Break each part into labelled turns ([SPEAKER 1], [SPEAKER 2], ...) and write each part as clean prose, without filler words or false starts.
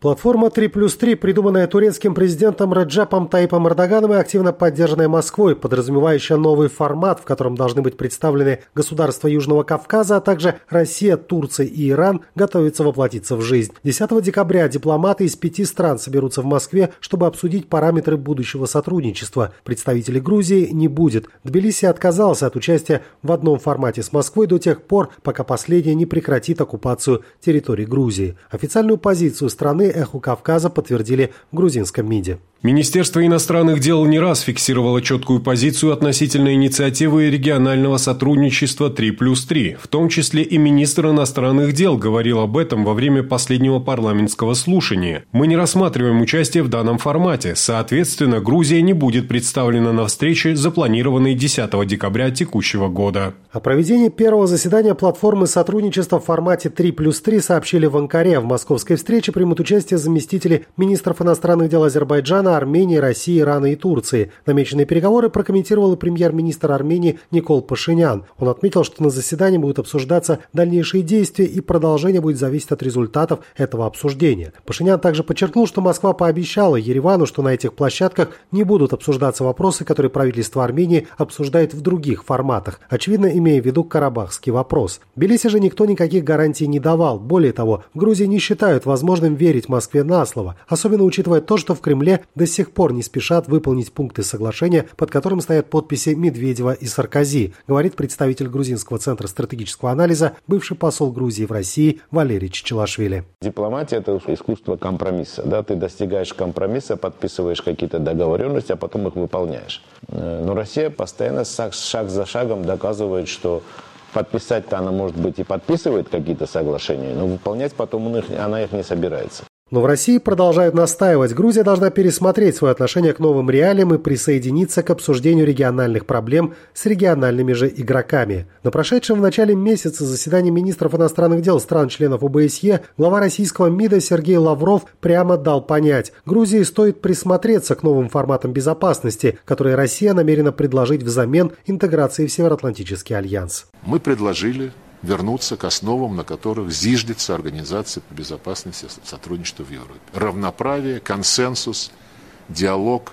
[SPEAKER 1] Платформа 3+3, придуманная турецким президентом Реджепом Таyyипом Эрдоганом и активно поддержанная Москвой, подразумевающая новый формат, в котором должны быть представлены государства Южного Кавказа, а также Россия, Турция и Иран, готовится воплотиться в жизнь. 10 декабря дипломаты из 5 стран соберутся в Москве, чтобы обсудить параметры будущего сотрудничества. Представителей Грузии не будет. Тбилиси отказался от участия в одном формате с Москвой до тех пор, пока последняя не прекратит оккупацию территории Грузии. Официальную позицию страны «Эхо Кавказа» подтвердили в грузинском МИДе.
[SPEAKER 2] Министерство иностранных дел не раз фиксировало четкую позицию относительно инициативы регионального сотрудничества 3+3. В том числе и министр иностранных дел говорил об этом во время последнего парламентского слушания. Мы не рассматриваем участие в данном формате. Соответственно, Грузия не будет представлена на встрече, запланированной 10 декабря текущего года.
[SPEAKER 1] О проведении первого заседания платформы сотрудничества в формате 3+3 сообщили в Анкаре. В московской встрече примут участие заместители министров иностранных дел Азербайджана, Армении, России, Ирана и Турции. Намеченные переговоры прокомментировал и премьер-министр Армении Никол Пашинян. Он отметил, что на заседании будут обсуждаться дальнейшие действия и продолжение будет зависеть от результатов этого обсуждения. Пашинян также подчеркнул, что Москва пообещала Еревану, что на этих площадках не будут обсуждаться вопросы, которые правительство Армении обсуждает в других форматах, очевидно, имея в виду карабахский вопрос. В Тбилиси же никто никаких гарантий не давал. Более того, в Грузии не считают возможным верить Москве на слово, особенно учитывая то, что в Кремле до сих пор не спешат выполнить пункты соглашения, под которым стоят подписи Медведева и Саркози, говорит представитель Грузинского центра стратегического анализа, бывший посол Грузии в России Валерий Чичилашвили.
[SPEAKER 3] Дипломатия – это искусство компромисса. Да? Ты достигаешь компромисса, подписываешь какие-то договоренности, а потом их выполняешь. Но Россия постоянно шаг за шагом доказывает, что подписать-то она, может быть, и подписывает какие-то соглашения, но выполнять потом она их не собирается.
[SPEAKER 1] Но в России продолжают настаивать. Грузия должна пересмотреть свое отношение к новым реалиям и присоединиться к обсуждению региональных проблем с региональными же игроками. На прошедшем в начале месяца заседании министров иностранных дел стран-членов ОБСЕ глава российского МИДа Сергей Лавров прямо дал понять, Грузии стоит присмотреться к новым форматам безопасности, которые Россия намерена предложить взамен интеграции в Североатлантический альянс.
[SPEAKER 4] Мы предложили вернуться к основам, на которых зиждется Организация по безопасности и сотрудничеству в Европе. Равноправие, консенсус, диалог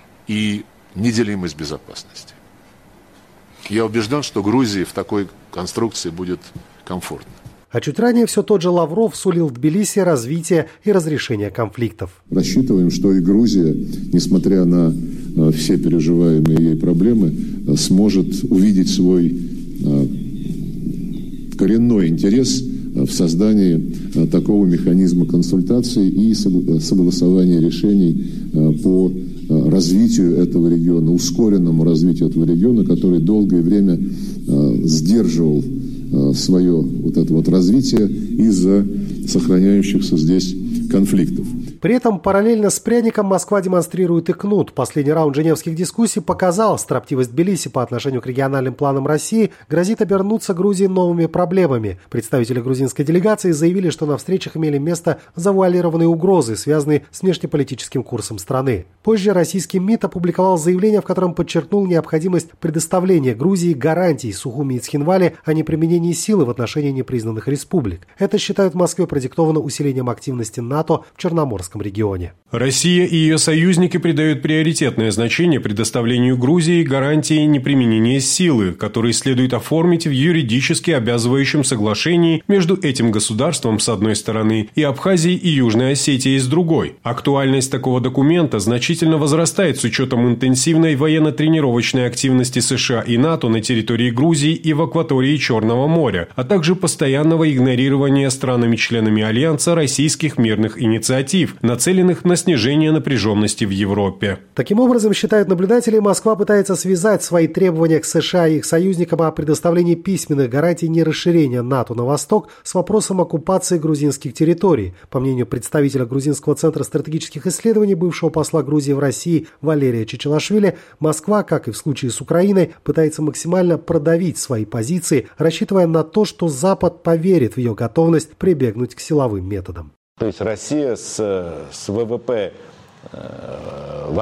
[SPEAKER 4] и неделимость безопасности. Я убежден, что Грузии в такой конструкции будет комфортно.
[SPEAKER 1] А чуть ранее все тот же Лавров сулил в Тбилиси развитие и разрешение конфликтов.
[SPEAKER 5] Рассчитываем, что и Грузия, несмотря на все переживаемые ей проблемы, сможет увидеть свой коренной интерес в создании такого механизма консультаций и согласования решений по развитию этого региона, ускоренному развитию этого региона, который долгое время сдерживал свое развитие из-за сохраняющихся здесь конфликтов.
[SPEAKER 1] При этом параллельно с пряником Москва демонстрирует и кнут. Последний раунд женевских дискуссий показал, строптивость Тбилиси по отношению к региональным планам России грозит обернуться Грузии новыми проблемами. Представители грузинской делегации заявили, что на встречах имели место завуалированные угрозы, связанные с внешнеполитическим курсом страны. Позже российский МИД опубликовал заявление, в котором подчеркнул необходимость предоставления Грузии гарантий Сухуми и Цхинвали о неприменении силы в отношении непризнанных республик. Это, считают в Москве, продиктовано усилением активности НАТО в Черноморском регионе.
[SPEAKER 2] Россия и ее союзники придают приоритетное значение предоставлению Грузии гарантии неприменения силы, которые следует оформить в юридически обязывающем соглашении между этим государством с одной стороны и Абхазией и Южной Осетией с другой. Актуальность такого документа значительно возрастает с учетом интенсивной военно-тренировочной активности США и НАТО на территории Грузии и в акватории Черного моря, а также постоянного игнорирования странами-членами Альянса российских мирных инициатив, нацеленных на снижение напряженности в Европе.
[SPEAKER 1] Таким образом, считают наблюдатели, Москва пытается связать свои требования к США и их союзникам о предоставлении письменных гарантий нерасширения НАТО на восток с вопросом оккупации грузинских территорий. По мнению представителя Грузинского центра стратегических исследований, бывшего посла Грузии в России Валерия Чичилашвили, Москва, как и в случае с Украиной, пытается максимально продавить свои позиции, рассчитывая на то, что Запад поверит в ее готовность прибегнуть к силовым методам.
[SPEAKER 3] То есть Россия с ВВП в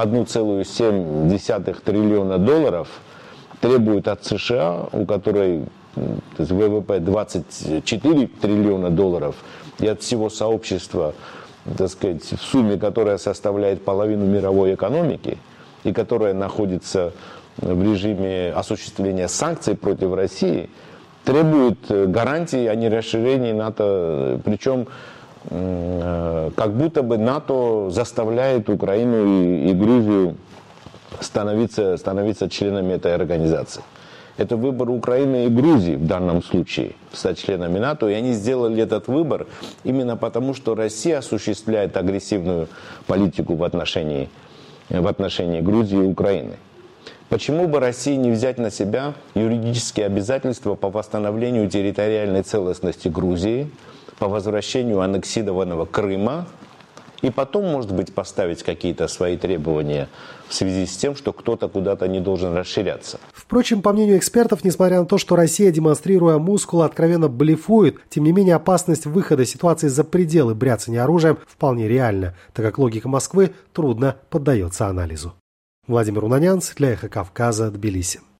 [SPEAKER 3] 1,7 триллиона долларов требует от США, у которой ВВП 24 триллиона долларов, и от всего сообщества так сказать, в сумме, которая составляет половину мировой экономики и которая находится в режиме осуществления санкций против России, требует гарантий о нерасширении НАТО. Причем как будто бы НАТО заставляет Украину и Грузию становиться членами этой организации. Это выбор Украины и Грузии в данном случае стать членами НАТО. И они сделали этот выбор именно потому, что Россия осуществляет агрессивную политику в отношении Грузии и Украины. Почему бы России не взять на себя юридические обязательства по восстановлению территориальной целостности Грузии, по возвращению аннексированного Крыма, и потом, может быть, поставить какие-то свои требования в связи с тем, что кто-то куда-то не должен расширяться.
[SPEAKER 1] Впрочем, по мнению экспертов, несмотря на то, что Россия, демонстрируя мускулы, откровенно блефует, тем не менее опасность выхода ситуации за пределы бряцания оружием вполне реальна, так как логика Москвы трудно поддается анализу. Владимир Унанянц для «Эхо Кавказа», Тбилиси.